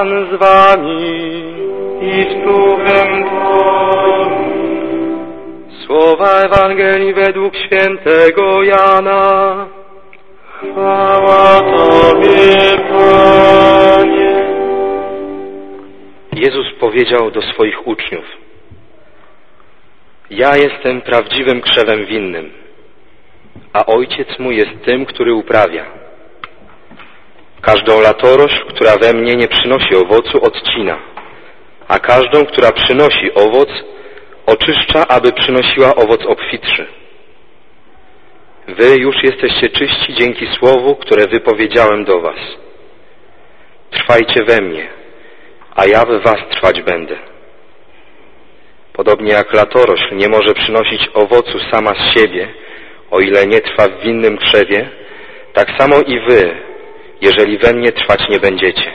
Pan z wami i z duchem Twoim. Słowa Ewangelii według świętego Jana. Chwała Tobie, Panie. Jezus powiedział do swoich uczniów: Ja jestem prawdziwym krzewem winnym, a Ojciec mój jest tym, który uprawia. Każdą latorośl, która we mnie nie przynosi owocu, odcina, a każdą, która przynosi owoc, oczyszcza, aby przynosiła owoc obfitszy. Wy już jesteście czyści dzięki słowu, które wypowiedziałem do was. Trwajcie we mnie, a ja w was trwać będę. Podobnie jak latorośl nie może przynosić owocu sama z siebie, o ile nie trwa w winnym krzewie, tak samo i wy, jeżeli we mnie trwać nie będziecie.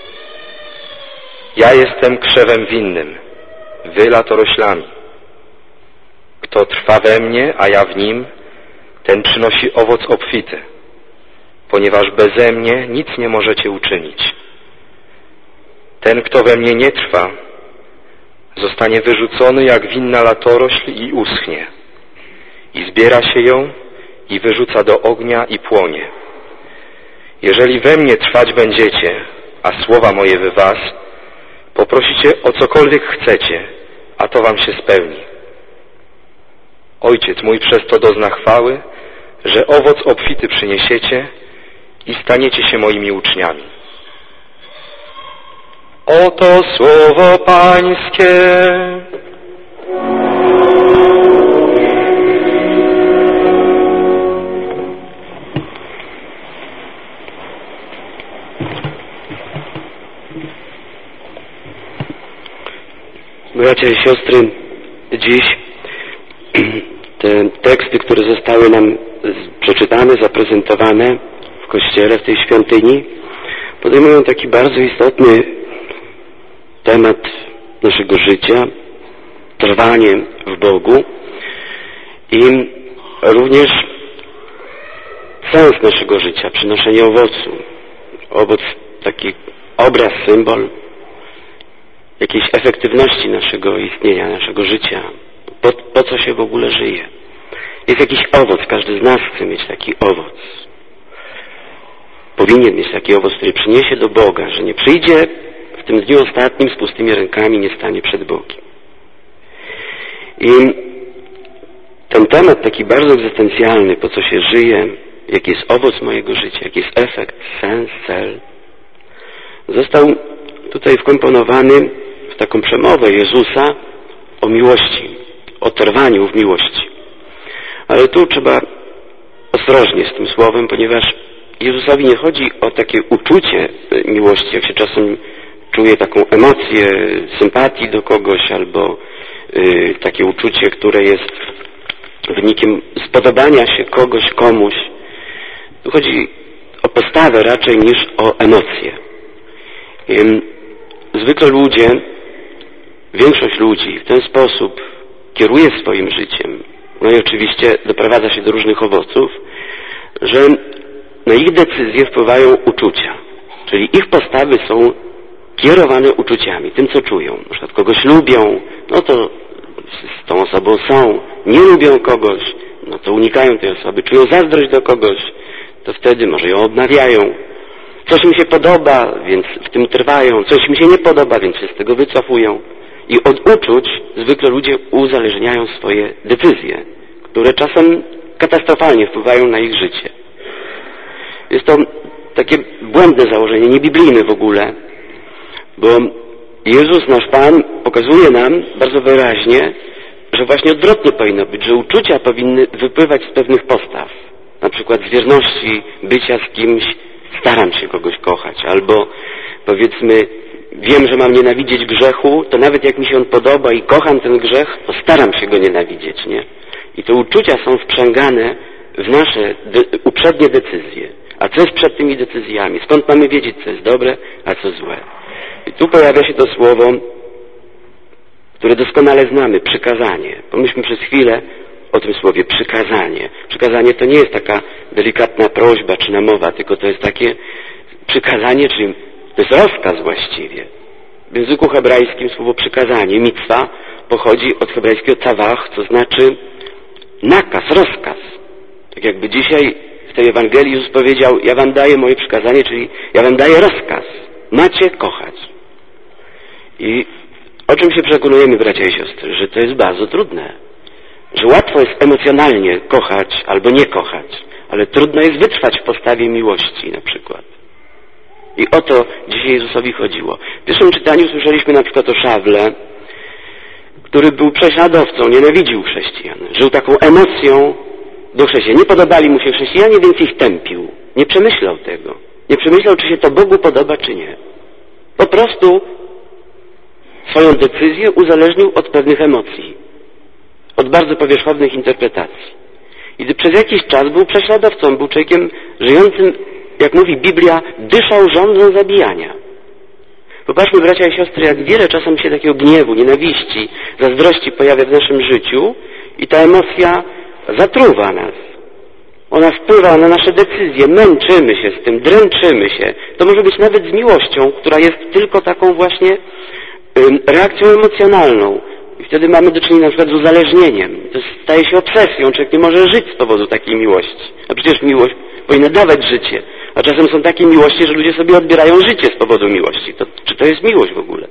Ja jestem krzewem winnym, wy latoroślami. Kto trwa we mnie, a ja w nim, ten przynosi owoc obfity, ponieważ beze mnie nic nie możecie uczynić. Ten, kto we mnie nie trwa, zostanie wyrzucony jak winna latorośl i uschnie. I zbiera się ją i wyrzuca do ognia i płonie. Jeżeli we mnie trwać będziecie, a słowa moje w was, poprosicie o cokolwiek chcecie, a to wam się spełni. Ojciec mój przez to dozna chwały, że owoc obfity przyniesiecie i staniecie się moimi uczniami. Oto słowo Pańskie. Bracia i siostry, dziś te teksty, które zostały nam przeczytane, zaprezentowane w Kościele, w tej świątyni, podejmują taki bardzo istotny temat naszego życia, trwanie w Bogu i również sens naszego życia, przynoszenie owocu. Owoc, taki obraz, symbol jakiejś efektywności naszego istnienia, naszego życia. Po co się w ogóle żyje? Jest jakiś owoc, każdy z nas chce mieć taki owoc. Powinien mieć taki owoc, który przyniesie do Boga, że nie przyjdzie w tym dniu ostatnim z pustymi rękami, nie stanie przed Bogiem. I ten temat taki bardzo egzystencjalny, po co się żyje, jaki jest owoc mojego życia, jaki jest efekt, sens, cel, został tutaj wkomponowany w taką przemowę Jezusa o miłości, o trwaniu w miłości. Ale tu trzeba ostrożnie z tym słowem, ponieważ Jezusowi nie chodzi o takie uczucie miłości, jak się czasem czuje taką emocję sympatii do kogoś, albo takie uczucie, które jest wynikiem spodobania się kogoś, komuś. Tu chodzi o postawę raczej niż o emocje. Zwykle ludzie, większość ludzi w ten sposób kieruje swoim życiem, no i oczywiście doprowadza się do różnych owoców, że na ich decyzje wpływają uczucia, czyli ich postawy są kierowane uczuciami, tym co czują. Na przykład kogoś lubią, no to z tą osobą są, nie lubią kogoś, no to unikają tej osoby, czują zazdrość do kogoś, to wtedy może ją odmawiają. Coś mi się podoba, więc w tym trwają, coś mi się nie podoba, więc się z tego wycofują. I od uczuć zwykle ludzie uzależniają swoje decyzje, które czasem katastrofalnie wpływają na ich życie. Jest to takie błędne założenie, niebiblijne w ogóle, bo Jezus, nasz Pan, pokazuje nam bardzo wyraźnie, że właśnie odwrotnie powinno być, że uczucia powinny wypływać z pewnych postaw. Na przykład z wierności, bycia z kimś, staram się kogoś kochać, albo powiedzmy, wiem, że mam nienawidzieć grzechu, to nawet jak mi się on podoba i kocham ten grzech, to staram się go nienawidzieć, nie? I te uczucia są wprzęgane w nasze uprzednie decyzje. A co jest przed tymi decyzjami? Skąd mamy wiedzieć, co jest dobre, a co złe? I tu pojawia się to słowo, które doskonale znamy, przykazanie. Pomyślmy przez chwilę o tym słowie przykazanie. Przykazanie to nie jest taka delikatna prośba czy namowa, tylko to jest takie przykazanie, czyli To jest rozkaz właściwie. W języku hebrajskim słowo przykazanie, mitzwa, pochodzi od hebrajskiego tawach, co znaczy nakaz, rozkaz. Tak jakby dzisiaj w tej Ewangelii Jezus powiedział: ja wam daję moje przykazanie, czyli ja wam daję rozkaz. Macie kochać. I o czym się przekonujemy, bracia i siostry? Że to jest bardzo trudne. Że łatwo jest emocjonalnie kochać albo nie kochać, ale trudno jest wytrwać w postawie miłości na przykład. I o to dzisiaj Jezusowi chodziło. W pierwszym czytaniu słyszeliśmy na przykład o Szawle, który był prześladowcą, nienawidził chrześcijan. Żył taką emocją do chrześcijan. Nie podobali mu się chrześcijanie, więc ich tępił. Nie przemyślał tego. Nie przemyślał, czy się to Bogu podoba, czy nie. Po prostu swoją decyzję uzależnił od pewnych emocji. Od bardzo powierzchownych interpretacji. I przez jakiś czas był prześladowcą, był człowiekiem żyjącym, jak mówi Biblia, dyszał żądzą zabijania. Popatrzmy, bracia i siostry, jak wiele czasem się takiego gniewu, nienawiści, zazdrości pojawia w naszym życiu i ta emocja zatruwa nas. Ona wpływa na nasze decyzje, męczymy się z tym, dręczymy się. To może być nawet z miłością, która jest tylko taką właśnie reakcją emocjonalną. I wtedy mamy do czynienia na przykład z uzależnieniem. To staje się obsesją. Człowiek nie może żyć z powodu takiej miłości. A przecież miłość powinna dawać życie. A czasem są takie miłości, że ludzie sobie odbierają życie z powodu miłości. Czy to jest miłość w ogóle?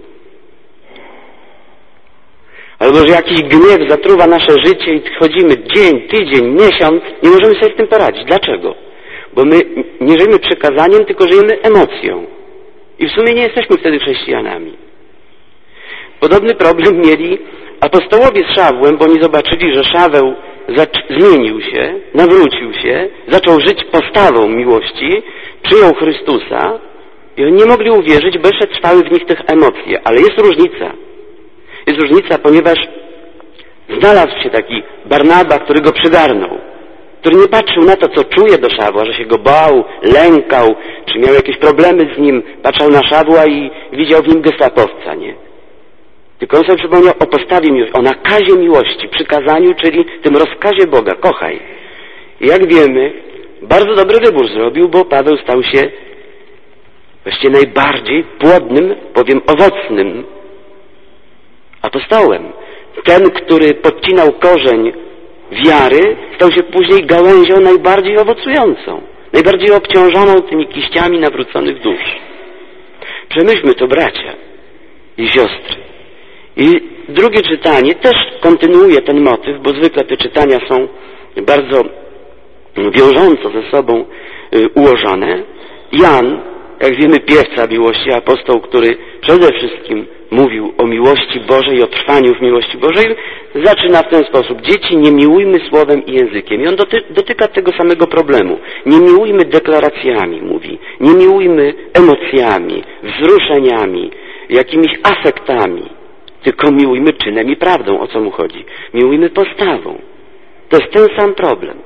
Albo że jakiś gniew zatruwa nasze życie i chodzimy dzień, tydzień, miesiąc, nie możemy sobie z tym poradzić. Dlaczego? Bo my nie żyjemy przekazaniem, tylko żyjemy emocją. I w sumie nie jesteśmy wtedy chrześcijanami. Podobny problem mieli apostołowie z Szawłem, bo oni zobaczyli, że Szaweł zmienił się, nawrócił się, zaczął żyć postawą miłości, przyjął Chrystusa i oni nie mogli uwierzyć, bo jeszcze trwały w nich tych emocje. Ale jest różnica. Jest różnica, ponieważ znalazł się taki Barnaba, który go przygarnął, który nie patrzył na to, co czuje do Szawła, że się go bał, lękał, czy miał jakieś problemy z nim, patrzał na Szawła i widział w nim gestapowca, nie? Tylko on sobie przypomniał o postawie miłości, o nakazie miłości, przykazaniu, czyli tym rozkazie Boga, kochaj. I jak wiemy, bardzo dobry wybór zrobił, bo Paweł stał się właściwie najbardziej płodnym, powiem owocnym apostołem. Ten, który podcinał korzeń wiary, stał się później gałęzią najbardziej owocującą, najbardziej obciążoną tymi kiściami nawróconych dusz. Przemyślmy to, bracia i siostry. I drugie czytanie też kontynuuje ten motyw, bo zwykle te czytania są bardzo wiążąco ze sobą ułożone. Jan, jak wiemy, piewca miłości, apostoł, który przede wszystkim mówił o miłości Bożej, o trwaniu w miłości Bożej, zaczyna w ten sposób: dzieci, nie miłujmy słowem i językiem. I on dotyka tego samego problemu. Nie miłujmy deklaracjami, mówi. Nie miłujmy emocjami, wzruszeniami, jakimiś afektami. Tylko miłujmy czynem i prawdą. O co mu chodzi? Miłujmy postawą. To jest ten sam problem.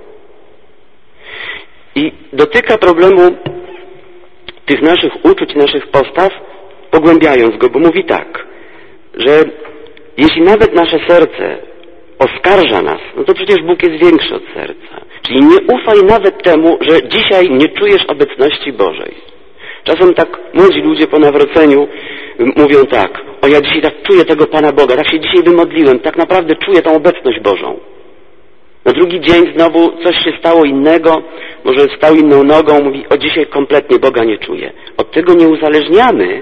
I dotyka problemu tych naszych uczuć, naszych postaw, pogłębiając go, bo mówi tak, że jeśli nawet nasze serce oskarża nas, no to przecież Bóg jest większy od serca. Czyli nie ufaj nawet temu, że dzisiaj nie czujesz obecności Bożej. Czasem tak młodzi ludzie po nawróceniu mówią tak: o, ja dzisiaj tak czuję tego Pana Boga, tak się dzisiaj wymodliłem, tak naprawdę czuję tą obecność Bożą. Na drugi dzień znowu coś się stało innego, może stał inną nogą, mówi: o, dzisiaj kompletnie Boga nie czuję. Od tego nie uzależniamy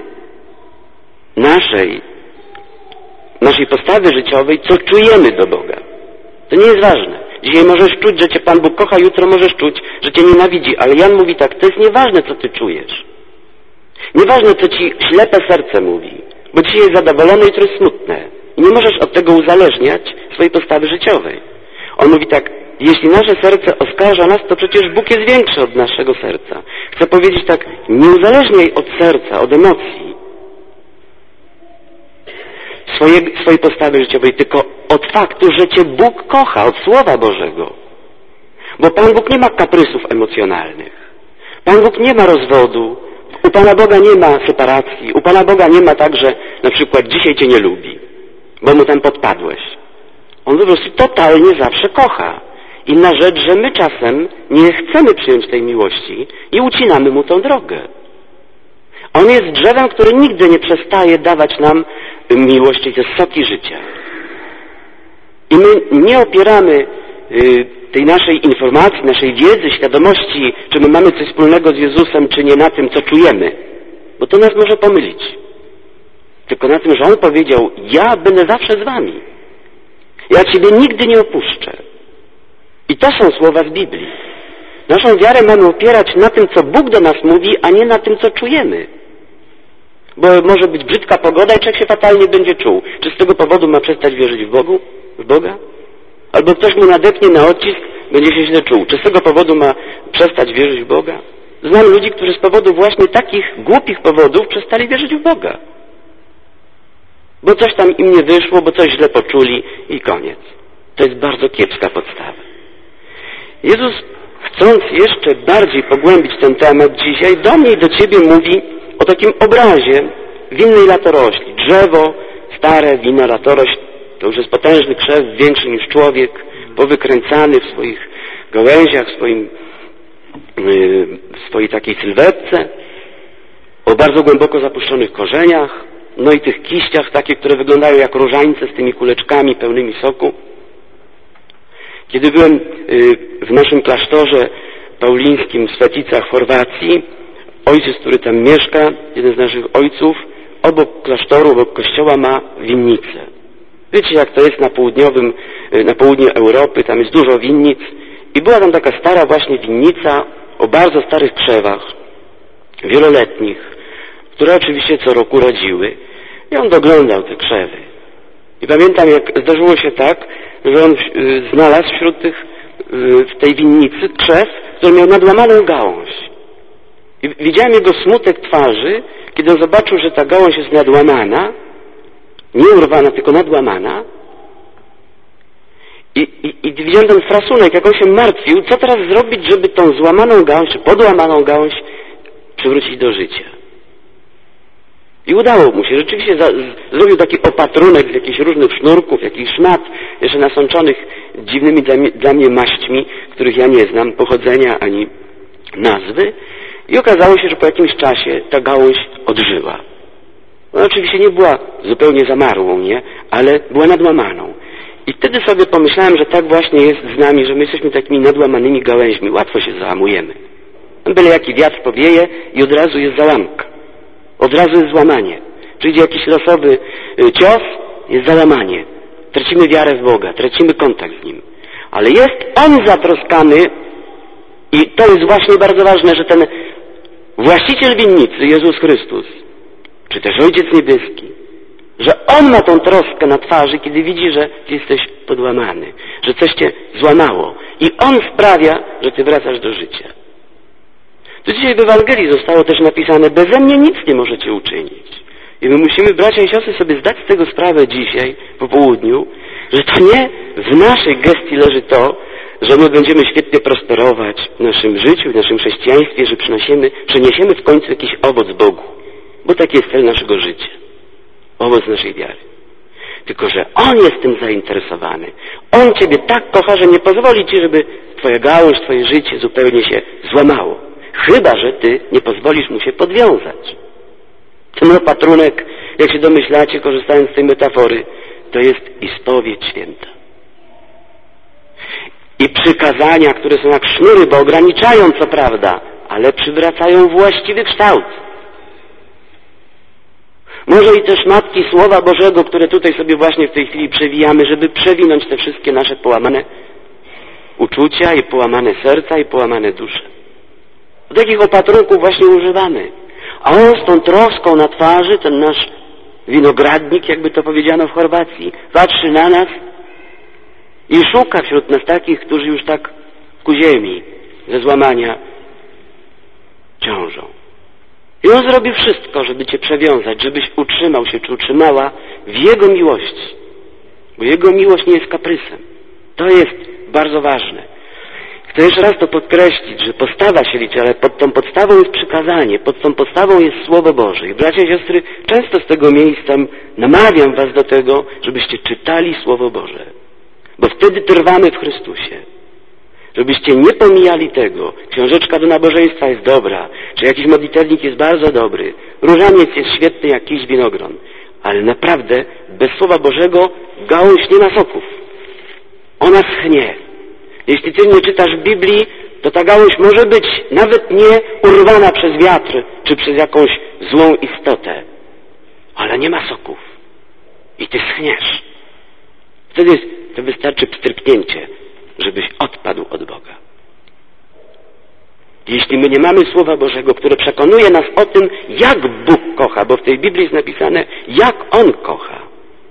naszej postawy życiowej, co czujemy do Boga. To nie jest ważne. Dzisiaj możesz czuć, że Cię Pan Bóg kocha, jutro możesz czuć, że Cię nienawidzi. Ale Jan mówi tak: to jest nieważne, co Ty czujesz. Nieważne, co Ci ślepe serce mówi, bo dzisiaj jest zadowolone, jutro jest smutne. I nie możesz od tego uzależniać swojej postawy życiowej. On mówi tak: jeśli nasze serce oskarża nas, to przecież Bóg jest większy od naszego serca. Chcę powiedzieć tak: nie uzależniaj od serca, od emocji swojej postawy życiowej, tylko od faktu, że Cię Bóg kocha, od Słowa Bożego. Bo Pan Bóg nie ma kaprysów emocjonalnych. Pan Bóg nie ma rozwodu. U Pana Boga nie ma separacji. U Pana Boga nie ma tak, że na przykład dzisiaj Cię nie lubi, bo Mu tam podpadłeś. On po prostu totalnie zawsze kocha. Inna rzecz, że my czasem nie chcemy przyjąć tej miłości i ucinamy Mu tą drogę. On jest drzewem, które nigdy nie przestaje dawać nam miłość, czyli te soki życia. I my nie opieramy tej naszej informacji, naszej wiedzy, świadomości, czy my mamy coś wspólnego z Jezusem, czy nie, na tym, co czujemy. Bo to nas może pomylić. Tylko na tym, że On powiedział: ja będę zawsze z wami. Ja Ciebie nigdy nie opuszczę. I to są słowa z Biblii. Naszą wiarę mamy opierać na tym, co Bóg do nas mówi, a nie na tym, co czujemy. Bo może być brzydka pogoda i człowiek się fatalnie będzie czuł. Czy z tego powodu ma przestać wierzyć w Boga? Albo ktoś mu nadepnie na odcisk, będzie się źle czuł. Czy z tego powodu ma przestać wierzyć w Boga? Znam ludzi, którzy z powodu właśnie takich głupich powodów przestali wierzyć w Boga. Bo coś tam im nie wyszło, bo coś źle poczuli i koniec. To jest bardzo kiepska podstawa. Jezus, chcąc jeszcze bardziej pogłębić ten temat dzisiaj, do mnie i do Ciebie mówi o takim obrazie winnej latorośli. Drzewo, stare, winna latorośl, to już jest potężny krzew, większy niż człowiek, powykręcany w swoich gałęziach, w swojej takiej sylwetce, o bardzo głęboko zapuszczonych korzeniach, no i tych kiściach takie, które wyglądają jak różańce z tymi kuleczkami pełnymi soku. Kiedy byłem w naszym klasztorze paulińskim w Sveticach w Chorwacji, ojciec, który tam mieszka, jeden z naszych ojców, obok klasztoru, obok kościoła ma winnicę. Wiecie, jak to jest na południu Europy, tam jest dużo winnic i była tam taka stara właśnie winnica o bardzo starych krzewach, wieloletnich, które oczywiście co roku rodziły. I on doglądał te krzewy. I pamiętam, jak zdarzyło się tak, że on znalazł w tej winnicy krzew, który miał nadłamaną gałąź. I widziałem jego smutek twarzy, kiedy on zobaczył, że ta gałąź jest nadłamana, nie urwana, tylko nadłamana. I widziałem ten frasunek, jak on się martwił, co teraz zrobić, żeby tą złamaną gałąź, czy podłamaną gałąź przywrócić do życia. I udało mu się. Rzeczywiście zrobił taki opatrunek z jakichś różnych sznurków, jakichś szmat, jeszcze nasączonych dziwnymi dla mnie maśćmi, których ja nie znam pochodzenia ani nazwy. I okazało się, że po jakimś czasie ta gałąź odżyła. Ona oczywiście nie była zupełnie zamarłą, nie? Ale była nadłamaną. I wtedy sobie pomyślałem, że tak właśnie jest z nami, że my jesteśmy takimi nadłamanymi gałęźmi. Łatwo się załamujemy. Byle jaki wiatr powieje i od razu jest załamka. Od razu jest złamanie. Przyjdzie jakiś losowy cios, jest załamanie. Tracimy wiarę w Boga, tracimy kontakt z Nim. Ale jest On zatroskany i to jest właśnie bardzo ważne, że ten właściciel winnicy, Jezus Chrystus, czy też Ojciec Niebieski, że On ma tą troskę na twarzy, kiedy widzi, że Ty jesteś podłamany, że coś Cię złamało. I On sprawia, że Ty wracasz do życia. Tu dzisiaj w Ewangelii zostało też napisane: beze mnie nic nie możecie uczynić. I my musimy, bracia i siostry, sobie zdać z tego sprawę dzisiaj, po południu, że to nie w naszej gestii leży to, że my będziemy świetnie prosperować w naszym życiu, w naszym chrześcijaństwie, że przyniesiemy w końcu jakiś owoc Bogu. Bo taki jest cel naszego życia. Owoc naszej wiary. Tylko że On jest tym zainteresowany. On Ciebie tak kocha, że nie pozwoli Ci, żeby Twoja gałąź, Twoje życie zupełnie się złamało. Chyba że Ty nie pozwolisz mu się podwiązać. Ten opatrunek, jak się domyślacie, korzystając z tej metafory, to jest i spowiedź święta. I przykazania, które są jak sznury, bo ograniczają co prawda, ale przywracają właściwy kształt. Może i te szmatki Słowa Bożego, które tutaj sobie właśnie w tej chwili przewijamy, żeby przewinąć te wszystkie nasze połamane uczucia i połamane serca i połamane dusze. Takich opatrunków właśnie używamy. A On z tą troską na twarzy, ten nasz winogradnik, jakby to powiedziano w Chorwacji, patrzy na nas i szuka wśród nas takich, którzy już tak ku ziemi ze złamania ciążą. I On zrobi wszystko, żeby Cię przewiązać, żebyś utrzymał się, czy utrzymała w Jego miłości. Bo Jego miłość nie jest kaprysem. To jest bardzo ważne. Chcę jeszcze raz to podkreślić, że postawa się liczy, ale pod tą podstawą jest przykazanie, pod tą podstawą jest Słowo Boże. I bracia i siostry, często z tego miejsca namawiam was do tego, żebyście czytali Słowo Boże. Bo wtedy trwamy w Chrystusie. Żebyście nie pomijali tego. Książeczka do nabożeństwa jest dobra, czy jakiś modlitewnik jest bardzo dobry, różaniec jest świetny jak jakiś winogron. Ale naprawdę bez Słowa Bożego gałąź nie ma soków. Ona schnie. Jeśli ty nie czytasz Biblii, to ta gałąź może być nawet nie urwana przez wiatr, czy przez jakąś złą istotę. Ale nie ma soków. I ty schniesz. Wtedy to wystarczy pstryknięcie, żebyś odpadł od Boga. Jeśli my nie mamy Słowa Bożego, które przekonuje nas o tym, jak Bóg kocha, bo w tej Biblii jest napisane, jak On kocha.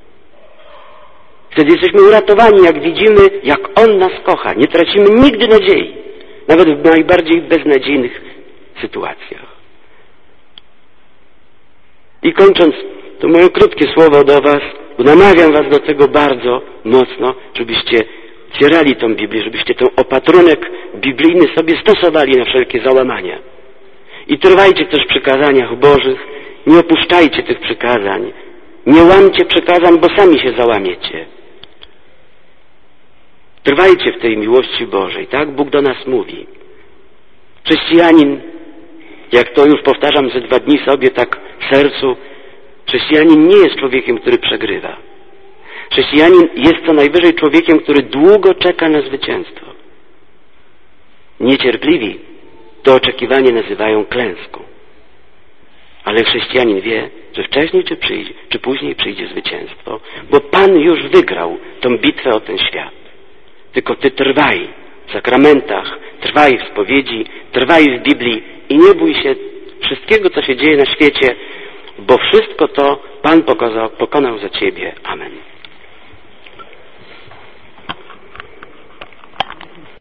Wtedy jesteśmy uratowani, jak widzimy, jak On nas kocha. Nie tracimy nigdy nadziei, nawet w najbardziej beznadziejnych sytuacjach. I kończąc to moje krótkie słowo do was, namawiam was do tego bardzo mocno, żebyście otwierali tą Biblię, żebyście ten opatrunek biblijny sobie stosowali na wszelkie załamania. I trwajcie też w przykazaniach Bożych, nie opuszczajcie tych przykazań, nie łamcie przykazań, bo sami się załamiecie. Trwajcie w tej miłości Bożej, tak? Bóg do nas mówi. Chrześcijanin, jak to już powtarzam ze 2 dni sobie tak w sercu, chrześcijanin nie jest człowiekiem, który przegrywa. Chrześcijanin jest co najwyżej człowiekiem, który długo czeka na zwycięstwo. Niecierpliwi to oczekiwanie nazywają klęską. Ale chrześcijanin wie, że wcześniej czy później przyjdzie zwycięstwo, bo Pan już wygrał tą bitwę o ten świat. Tylko ty trwaj w sakramentach, trwaj w spowiedzi, trwaj w Biblii i nie bój się wszystkiego, co się dzieje na świecie, bo wszystko to Pan pokonał za ciebie. Amen.